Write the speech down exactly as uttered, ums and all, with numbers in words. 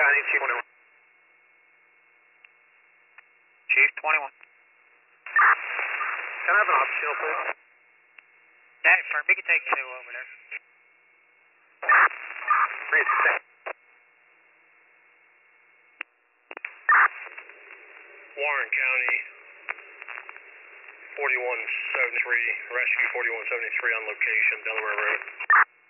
County, Chief twenty-one. Chief twenty-one. Can I have an optional, please? Danny Firm, we can take two over there. Read it. Warren County, forty-one seventy-three, rescue forty-one seventy-three on location, Delaware Road.